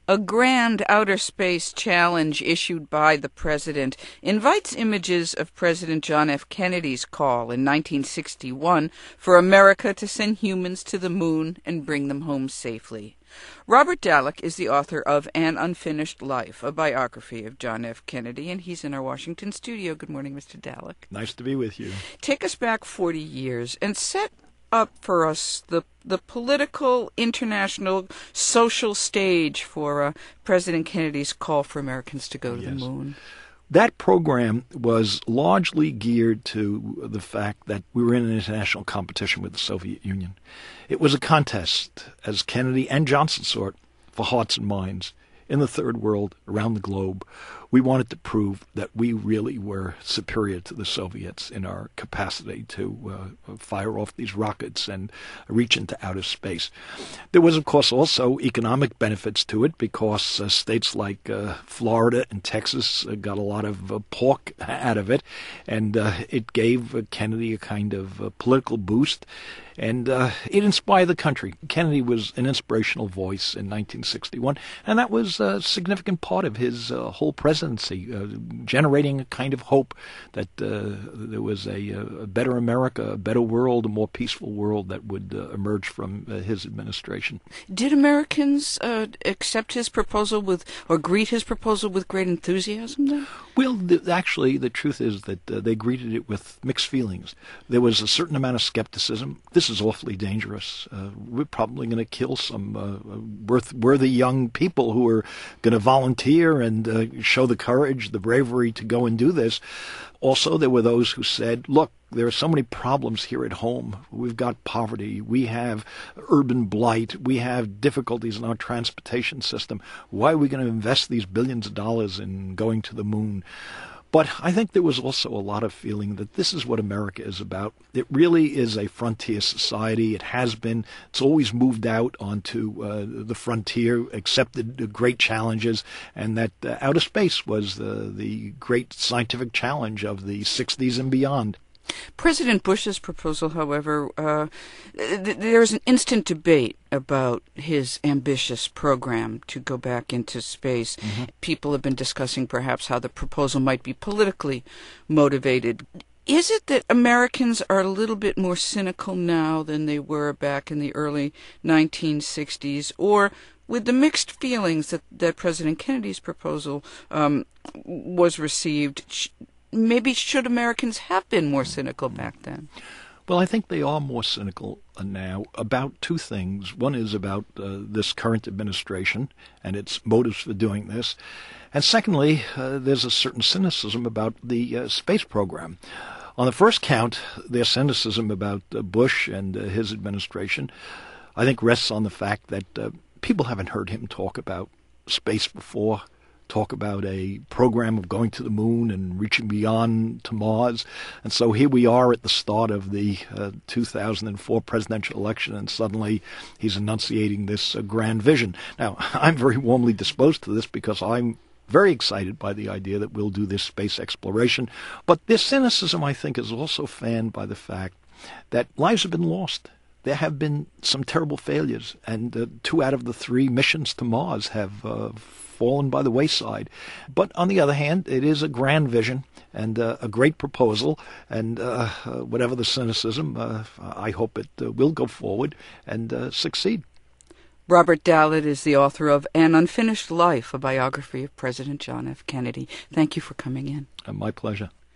A grand outer space challenge issued by the president invites images of President John F. Kennedy's call in 1961 for America to send humans to the moon and bring them home safely. Robert Dallek is the author of An Unfinished Life, a biography of John F. Kennedy, and he's in our Washington studio. Good morning, Mr. Dallek. Nice to be with you. Take us back 40 years and set up for us the political, international, social stage for President Kennedy's call for Americans to go to the moon. That program was largely geared to the fact that we were in an international competition with the Soviet Union. It was a contest, as Kennedy and Johnson saw it, for hearts and minds. In the third world, around the globe, we wanted to prove that we really were superior to the Soviets in our capacity to fire off these rockets and reach into outer space. There was, of course, also economic benefits to it because states like Florida and Texas got a lot of pork out of it, and it gave Kennedy a kind of political boost. And it inspired the country. Kennedy was an inspirational voice in 1961, and that was a significant part of his whole presidency, generating a kind of hope that there was a better America, a better world, a more peaceful world that would emerge from his administration. Did Americans accept his proposal or greet his proposal with great enthusiasm then? Well, actually, the truth is that they greeted it with mixed feelings. There was a certain amount of skepticism. This is awfully dangerous. We're probably going to kill some worthy young people who are going to volunteer and show the courage, the bravery to go and do this. Also, there were those who said, look, there are so many problems here at home. We've got poverty. We have urban blight. We have difficulties in our transportation system. Why are we going to invest these billions of dollars in going to the moon? But I think there was also a lot of feeling that this is what America is about. It really is a frontier society. It has been. It's always moved out onto the frontier, accepted the great challenges, and that outer space was the great scientific challenge of the 60s and beyond. President Bush's proposal, however, there's an instant debate about his ambitious program to go back into space. Mm-hmm. People have been discussing perhaps how the proposal might be politically motivated. Is it that Americans are a little bit more cynical now than they were back in the early 1960s, or with the mixed feelings that President Kennedy's proposal was received, maybe should Americans have been more cynical back then? Well, I think they are more cynical now about two things. One is about this current administration and its motives for doing this. And secondly, there's a certain cynicism about the space program. On the first count, their cynicism about Bush and his administration, I think, rests on the fact that people haven't heard him talk about space before, talk about a program of going to the moon and reaching beyond to Mars. And so here we are at the start of the 2004 presidential election, and suddenly he's enunciating this grand vision. Now, I'm very warmly disposed to this because I'm very excited by the idea that we'll do this space exploration. But this cynicism, I think, is also fanned by the fact that lives have been lost. There have been some terrible failures, and 2 out of the 3 missions to Mars have fallen by the wayside. But on the other hand, it is a grand vision and a great proposal, and whatever the cynicism, I hope it will go forward and succeed. Robert Dallek is the author of An Unfinished Life, a biography of President John F. Kennedy. Thank you for coming in. My pleasure.